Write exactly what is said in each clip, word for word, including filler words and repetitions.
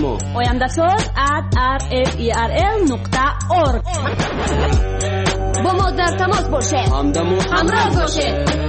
ما oyandasaz at r f e r l نقطه org. با ما در تماس باشید. همدم و همراه باشید.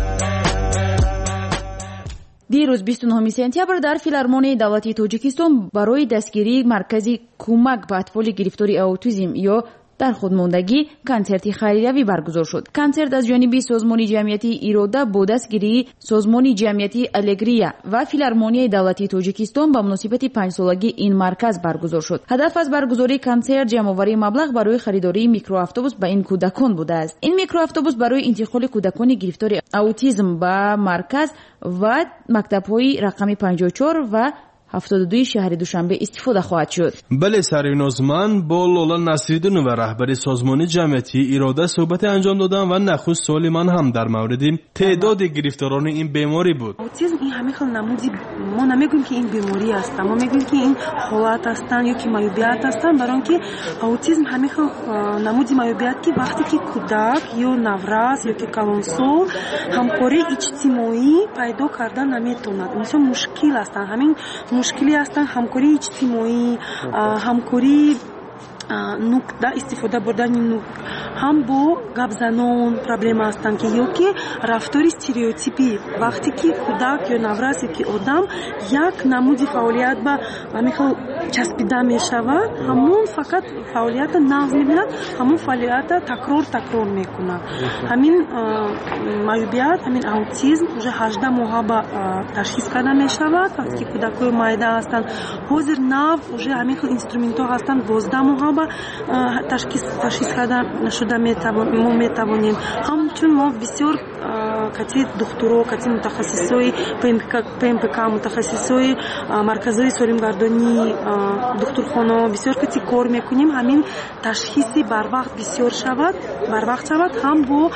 دیروز بیست و نه سپتامبر در فیلارمونی دولتی تاجیکستان برای دستگیری مرکزی کمک به اطفال گرفتار اوتیسم یا در خودماندگی کنسرتی خیریوی برگزار شد. کنسرت از جانب سازمان جمعیتی ایراده با دستگیری سازمان جمعیتی الگریا و فیلارمونی دولتی تاجیکستان با مناسبت پنج سالگی این مرکز برگزار شد. هدف از برگزاری کنسرت جمع‌آوری مبلغ برای خریداری میکرواتوبوس به این کودکان بوده است. این میکرواتوبوس برای انتقال کودکان گرفتار اوتیسم به مرکز و مکتب‌های رقم پنجاه و چهار و هفتاد و دو شهر دوشنبه استفاده خواهد شد. بله سرینازمن با لولا نصیرالدین و رهبر سازمان جمعیتی ایراده صحبت انجام دادن و نخست سوال من هم در مورد تعداد گرفتاران این بیماری بود. اوتیسم این همه خیلی نمودی ما نمیگیم که این بیماری است، ما میگیم که این حالت هستن یا که معیوبیت هستن، برای اینکه اوتیسم همه خیلی نمودی معیوبیت که وقتی که کودک یا نوراز یا که کلانسال همکاری اجتماعی پیدا کردن نمیتوند، مثلا مشکل هستن، همین مشکلی هستن همکاری اجتماعی، همکاری نکته استفاده بردن نک هم با گپ زنان پرابلم هستن که یا که رفتار استریوتیپی وقتی که کودک یا نوراز یا که آدم یک نمودی فعالیت به همین چسبیده می شود، همون فقط فعالیت نقض می بیند، همون فعالیت تکرار تکرار می کند. همین معیوبیت همین اوتیسم уже هجده ماه با تشخیص کرده می شود. وقتی که کودکای مایده هستن حاضر نو уже همین اینسترومنت ها هستن دوازده ماه با تشخیص تشخیص کرده شده می توانیم. همچون ما بسیار کتی دکترها کتی متخصصای پمپک متخصصای مرکزهای سالمگردانی دکترخانه بسیار کتی کار میکنیم همین تشخیصی بر وقت بسیار شود بر وقت شود هم با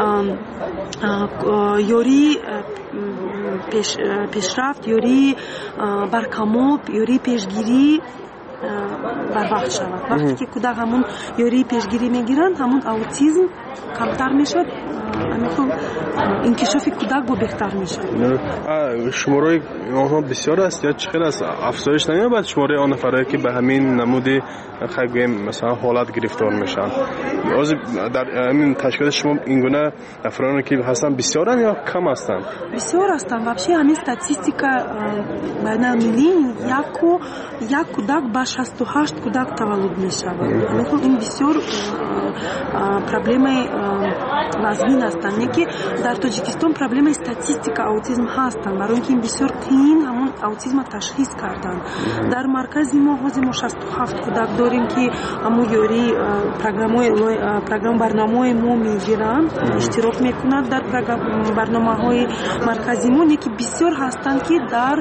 یوری پیش پیشرفت یوری برکمال یوری پیشگیری بر وقت شود. وقتی که کودک همون یوری پیشگیری میگیرند همون اوتیسم کمتر میشد، همین انکشاف کودک با بهتر میشه. شماره آنها بسیار است یا چقدر است افزایش نمی‌یابد شماره آن نفرایی که به همین نمودی خیلی مثلا حالت گرفتار میشن؟ از در همین تشکیل شما این گونه افرادی که هستن بسیارن یا کم هستن؟ بسیار هستن. واقعا همین استاتستیکا بین المللی یک و یک کودک با شصت و هشت کودک تولد میشود. این بسیار پروبلم وزین هستن که در تاجیکستان پروبلم استاتستیکا اوتیسم هستن، برای اینکه این بسیار قین همون اوتیسم تشخیص کردن. در مرکز ما حاضر ما شصت و هفت کودک داریم که همون یوری پروگرام‌های پروگرام برنامه‌های ما میگیرن اشتراک میکنند در برنامه‌های مرکزی ما، که بسیار هستن که در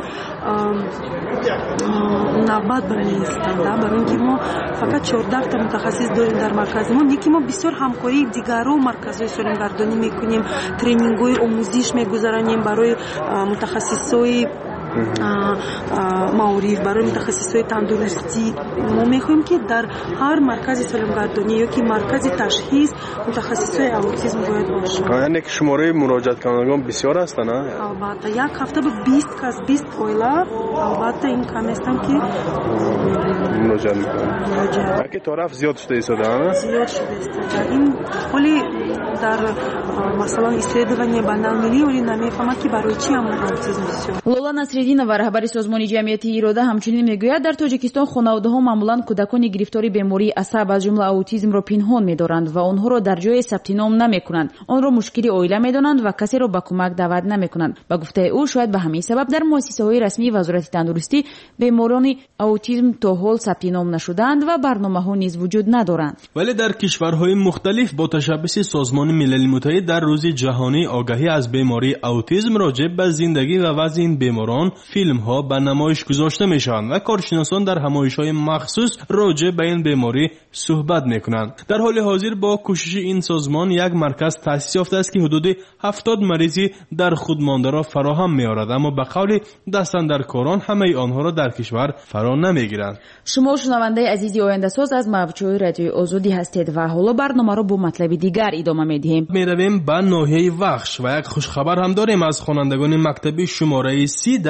نوبت برمی‌ایستند. برای اینکه ما فقط چهارده تا متخصص داریم در مرکز ما، که ما بسیار همکاری دیگرها مرکزهای سالمگردانی میکنیم، ترینینگ‌های آموزش میگذرانیم برای متخصصای معارف، برای متخصصای تندرستی. ما میخوایم که در هر مرکز سالمگردانی یا که مرکز تشخیص متخصصای اوتیسم باید باشه. یعنی که شماره مراجعت کنندگان بسیار هستن؟ البته یک هفته به بیست کس بیست اویلا البته این کم هستن که مراجعت میکنن. که طرف زیاد شده ایستاده؟ زیاد شده ایستاده. این ولی در مثلا استعدادی بین‌المللی ولی نمیفهمم که برای چی هم اوتیسم بسیار. لولا نصیرالدینова رهبر سازمان جمعیتی ایراده همچنین میگوید در تاجیکستان خانواده‌ها معمولاً کودکان گرفتار بیماری عصب از جمله اوتیسم را پنهان می‌دارند و آنها را در جای ثبت نام نمی‌کنند. آن را مشکلی عائله می‌دانند و کسی را به کمک دعوت نمی‌کنند. به گفته او شاید به همین سبب در مؤسسه‌های رسمی وزارت تندرستی بیماران اوتیسم تا حال ثبت نام نشدند و برنامه‌ها نیز وجود ندارند. ولی در کشورهای مختلف با تشبث سازمان ملل متحد در روز جهانی آگاهی از بیماری اوتیسم راجع به زندگی و وضع این بیماران فیلم ها به نمایش گذاشته می شوند و کارشناسان در همایش های مخصوص راجع به این بیماری صحبت می کنند. در حال حاضر با کوشش این سازمان یک مرکز تأسیس یافته است که حدود هفتاد مریضی در خودمانده را فراهم می آورد، اما به قول دستاندرکاران همه آنها را در کشور فرا نمی گیرند. شما شنونده عزیزی آینده ساز از موجهای رادیو آزادی هستید و حالا برنامه را با مطلب دیگر ادامه می دهیم. می رویم به ناحیه وخش و یک خوشخبر هم داریم از خوانندگان مکتبی شماره سی در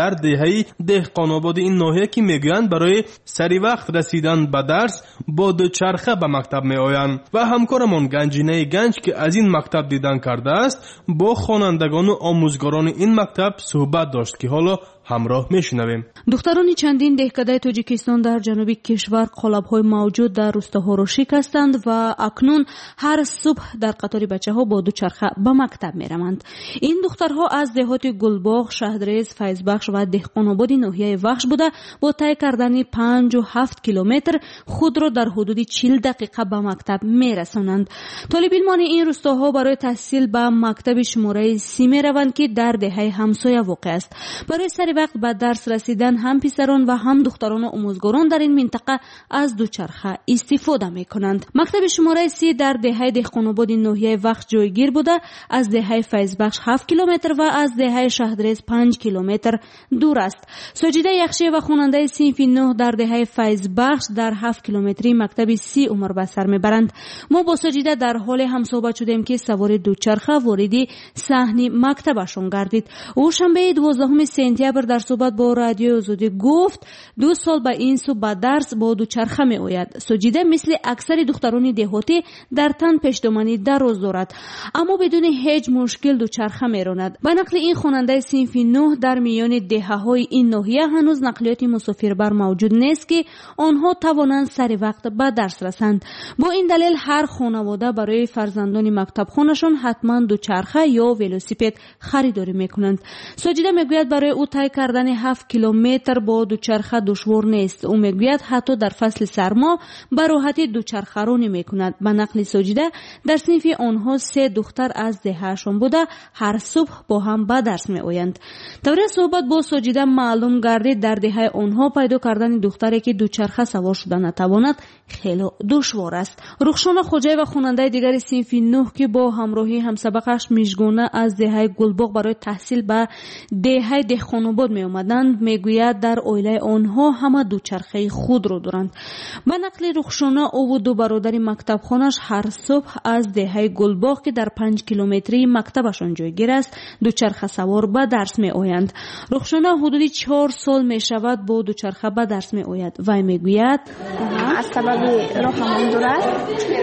در دهه دهقان‌آباد این ناحیه که میگویند برای سری وقت رسیدن به درس با دوچرخه به مکتب میآیند و همکارمان گنجینه گنج که از این مکتب دیدن کرده است با خوانندگان و آموزگاران این مکتب صحبت داشت که حالا همراه میشنویم. دختران چندین دهکده تاجیکستان در جنوبی کشور قالب‌های موجود در روستاها را شکستند و اکنون هر صبح در قطار بچه‌ها با دوچرخه به مکتب میروند. این دخترها از دهات گلباغ، شهدرز، فیضبخش و دهقان‌آباد ناحیه وخش بوده با طی کردن پنج و هفت کیلومتر خود را در حدود چهل دقیقه به مکتب میرسانند. طالب علمان این روستاها برای تحصیل به مکتب شماره سی میروند که در دهه همسایه واقع است. برای سری وقت به درس رسیدن هم پسران و هم دختران و آموزگاران در این منطقه از دوچرخه استفاده می کنند. مکتب شماره سی در دهه دهقان‌آباد ناحیه وخش جایگیر بوده، از دهه فیضبخش هفت کیلومتر و از دهه شهدرز پنج کیلومتر دور است. ساجده یخشی و خواننده صنف نه در دهه فیضبخش در هفت کیلومتری مکتب سی عمر به سر میبرند. ما با ساجده در حال همصحبت شدیم که سوار دوچرخه وارد صحن مکتبشون گردید. او شنبه دوازدهم سپتامبر در صحبت با رادیو آزادی گفت دو سال به این سو به درس با دوچرخه می آید. ساجده مثل اکثر دختران دهاتی در تن پشتمانی دراز دارد، اما بدون هیچ مشکل دوچرخه می راند. به نقل این خواننده صنف نه در میان دهه های این ناحیه هنوز نقلیات مسافربر موجود نیست که آنها توانند سر وقت به درس رسند. با این دلیل هر خانواده برای فرزندان مکتب خانشان حتما دوچرخه یا ولوسیپد خریداری می کنند. ساجده می گوید برای او طی کردن هفت کیلومتر با دوچرخه دشوار نیست. او میگوید حتی در فصل سرما به راحتی دوچرخه رانی میکند. به نقل ساجده در صنف آنها سه دختر از دههشان بوده، هر صبح با هم به درس میآیند. طوری صحبت با ساجده معلوم گردید در دهه آنها پیدا کردن دختری که دوچرخه سوار شده نتواند خیلی دشوار است. رخشان خوجای و خواننده دیگر صنف نه که با همراهی همسبقش میژگونه از دهه گلباغ برای تحصیل به دهه دهقان‌آباد می آمدند میگوید در عائله آنها همه دوچرخه خود رو دارند. به نقل رخشانه او و دو برادر مکتب خانش هر صبح از دهه گلباغ که در پنج کیلومتری مکتبشان جایگیر است دوچرخه سوار به درس می آیند. رخشانه حدود چهار سال می شود با دوچرخه به درس می آید. وی میگوید از سبب راهمان دور است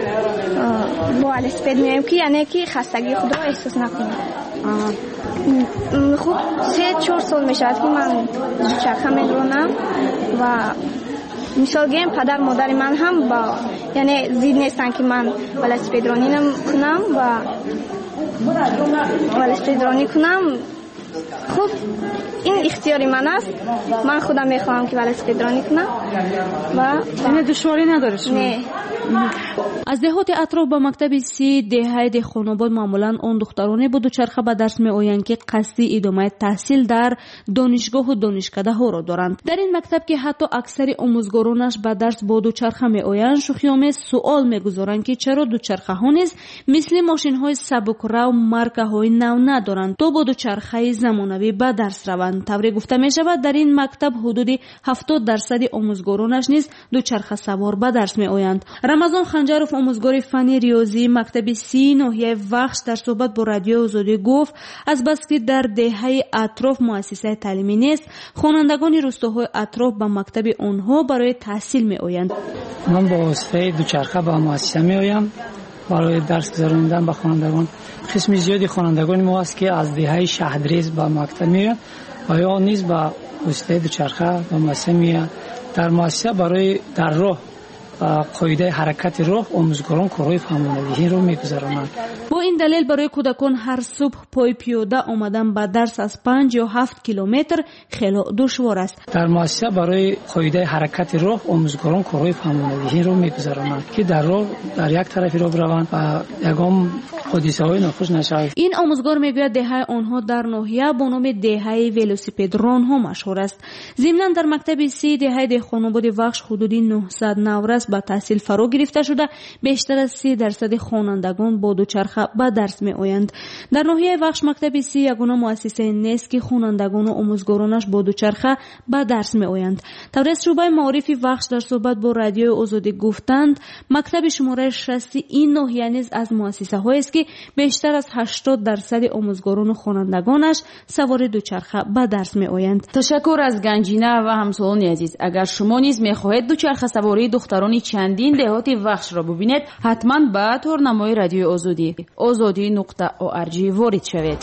با ولسپد میایم که یعنی که خستگی خود را احساس نکنیم. خوب سه چهار سال می شود که من دوچرخه می رانم و مثال گیم پدر مادر من هم با یعنی زید نیستن که من ولسپد رانی کنم و ولسپد رانی کنم. خب این اختیاری من است، من خودم میخواهم که ولسپد رانی کنم و یعنی دشواری نداره شما؟ نه. از دهات اطراف به مکتب سی دهه دهقان‌آباد معمولا آن دخترانه با دوچرخه به درس می آیند که قصدی ادامه تحصیل در دانشگاه و دانشکده ها را دارند. در این مکتب که حتی اکثر آموزگارانش به درس با دوچرخه می آیند شوخی‌آمیز سوال میگذارند که چرا دوچرخه ها نیز مثل ماشین های سبک‌رو مارکه های نو ندارند تا با دوچرخه زمانوی به درس روند. طوری گفته می شود در این مکتب حدود هفتاد درصد آموزگارانش نیز دوچرخه سوار به درس می آیند. رمضان خنجرов آموزگار فن ریاضی مکتب سی ناحیه وخش در صحبت با رادیو آزادی گفت از بس که در دهه اطراف مؤسسه تعلیمی نیست خوانندگان روستاهای اطراف به مکتب آنها برای تحصیل می آیند. من با واسطه دوچرخه به مؤسسه می آیم برای درس گذراندن به خوانندگان. قسم زیادی خوانندگان ما است که از دهه شهدرز به مکتب می آیند و یا نیز به واسطه دوچرخه به مؤسسه می آیند. در مؤسسه برای در راه قاعده حرکت راه آموزگاران کارهای فهماندهی رو میگذرانند. با این دلیل برای کودکان هر صبح پای پیاده آمدن به درس از پنج یا هفت کیلومتر خیلی دشوار است. در مؤسسه برای قاعده حرکت راه آموزگاران کارهای فهماندهی رو میگذرانند که در راه در یک طرفی رو بروند و یگام حادثه‌های ناخوش نشود. این آموزگار میگوید دهه آنها در ناحیه با نام دهه ولوسیپد ران ها مشهور است. ضمناً در مکتب سی دهه دهقان‌آباد وخش حدود نهصد نورس به تحصیل فرا گرفته شده بیشتر از سی درصد خوانندگان با دوچرخه به درس می آیند. در ناحیه وخش مکتب سی یگانه مؤسسه نیست که خوانندگان و آموزگارانش با دوچرخه به درس می آیند. تبریز شعبه معارف وخش در صحبت با رادیو آزادی گفتند مکتب شماره شصت این ناحیه نیز از مؤسسه هایی است که بیشتر از هشتاد درصد آموزگاران و خوانندگانش سوار دوچرخه به درس می آیند. تشکر از گنجینه و همسالان عزیز. اگر شما نیز می خواهید دوچرخه سواری دختران چندین دهات وخش را ببینید حتما به تورنمای رادیو آزادی آزادی نقطه او ار جی وارد شوید.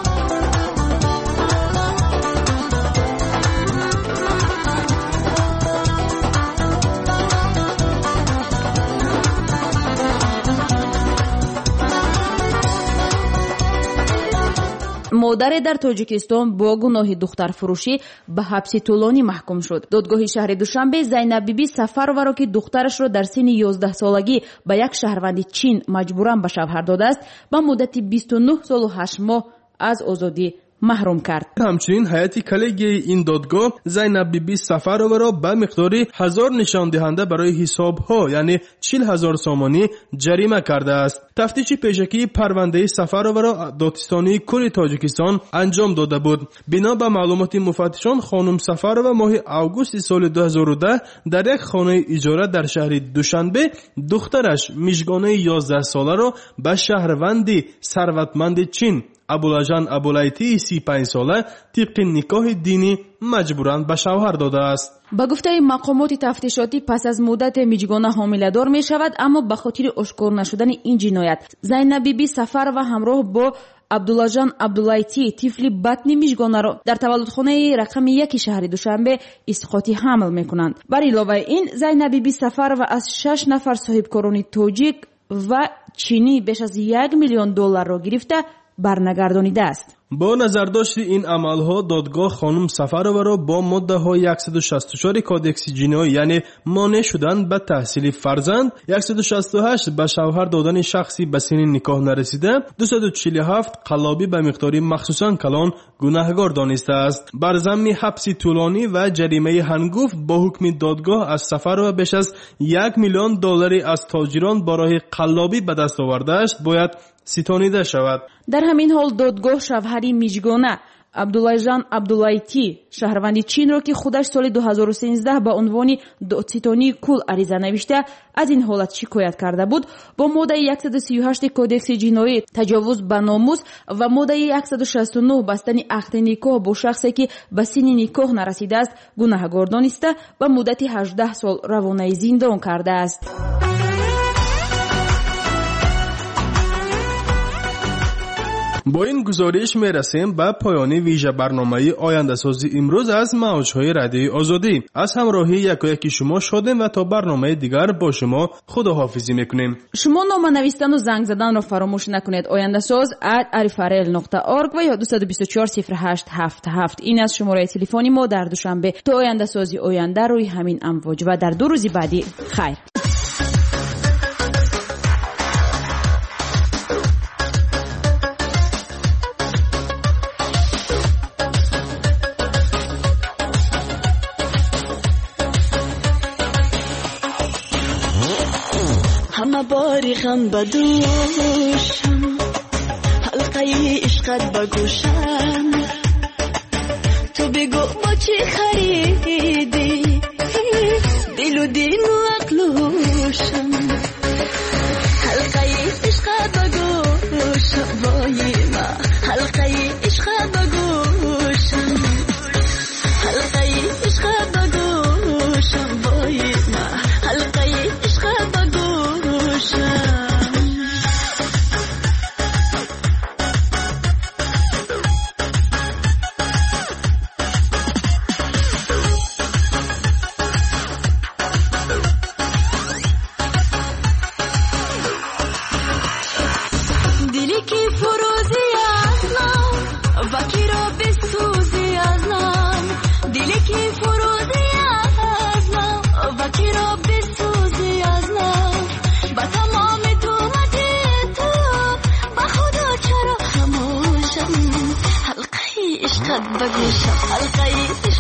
مادر در تاجیکستان با گناه دختر فروشی به حبس طولانی محکوم شد. دادگاه شهر دوشنبه زینب بیبی سفرова را که دخترش را در سن یازده سالگی به یک شهروند چین مجبوراً به شوهر داده است به مدت بیست و نه سال و هشت ماه از آزادی محروم کرد. همچنین هیئت کلیگی این دادگاه زینب بیبی سفرova را به مقداری هزار نشان دهنده برای حساب ها یعنی چهل هزار سامانی جریمه کرده است. تفتیش پیشکی پرونده سفرova را دادستانی کل تاجیکستان انجام داده بود. بنا به معلومات مفتشان خانم سفرova ماه اوگوست سال دو هزار و ده در یک خانه اجاره در شهر دوشنبه دخترش میشگانه یازده ساله را به شهروندی ثروتمند چین ابولاجان ابولایتی سی و پنج ساله طبق نکاح دینی مجبوراً به شوهر داده است. با گفته مقامات تفتیشاتی پس از مدت میجگانه حامله‌دار می شود اما به خاطر آشکار نشدن این جنایت زینب بیبی سفر و همراه با عبدالله عبداللایتی طفل بطنی میجگانه را در تولدخانه رقم یک شهر دوشنبه اسقاطی حمل میکنند. بر علاوه این زینب بیبی سفر و از شش نفر صاحبکاران تاجیک و چینی بیش از یک میلیون دلار را گرفته برنگردانیده است. با نظرداشت این عملها دادگاه خانم سفرova را با ماده های صد و شصت و چهار کودکس جنایی یعنی مانع شدن به تحصیل فرزند، صد و شصت و هشت به شوهر دادن شخصی به سن نکاح نرسیده، دویست و چهل و هفت قلابی به مقداری مخصوصاً کلان گناهکار دانسته است. بر ضمن حبس طولانی و جریمه هنگفت با حکم دادگاه از سفرova بیش از یک میلیون دلاری از تاجران برای قلابی به دست آورده است باید ستانیده شود. در همین حال دادگاه شوهری میجگانه عبدالله جان عبداللایتی شهروند چین را که خودش سال دو هزار و سیزده با عنوان دادستانی کل عریضه نوشته از این حالت شکایت کرده بود با ماده صد و سی و هشت کودکس جنایی تجاوز به ناموس و ماده صد و شصت و نه بستن عقد نکاح با شخصی که به سن نکاح نرسیده است گناهکار دانسته و مدت هجده سال روانه زندان کرده است. با این گزارش می رسیم به پایان ویژه برنامه آینده سازی امروز از موجهای رادیوی آزادی. از همراهی یکایک شما شادیم و تا برنامه دیگر با شما خداحافظی میکنیم. شما نامه نوشتن و زنگ زدن را فراموش نکنید. آینده ساز ات عرفرل نقطه ارگ و یا دو دو چهار صفر هشت هفت هفت این از شماره تلفنی ما در دوشنبه. تا آینده سازی آینده روی همین امواج و در دو روز بعدی خیر. همه باری غم بدوشم حلقه عشقت بگوشم تو بگو با چی خریدی دل و دین و عقلوشم حلقه عشقت بگوشم وای ما حلقه عشقت بگوشم حلقه عشقت بگوشم وای ما حلقه عشقت بگوشم دلی که فروزی ازم وکی را بسوزی ازم دلی که فروزی ازم وکی را بسوزی ازم با تمام تومت تو با خدا چرا خموشم حلقه عشقت بگوشم حلقه